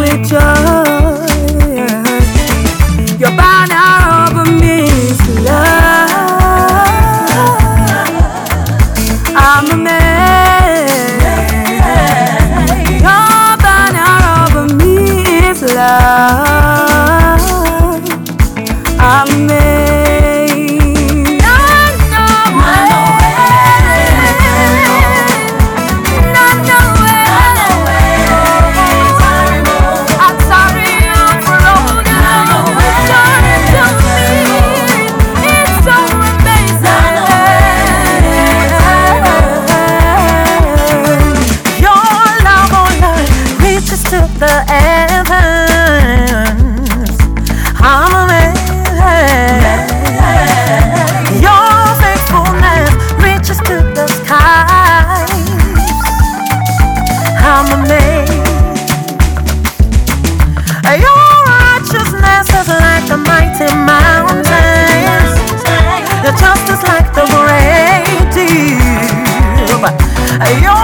with joy. Your banner over me is love. I'm amazed. Your banner over me is love. I'm amazed. To the heavens, I'm amazed. Your faithfulness reaches to the skies. I'm amazed. Your righteousness is like the mighty mountains. Your justice like the great deep. Your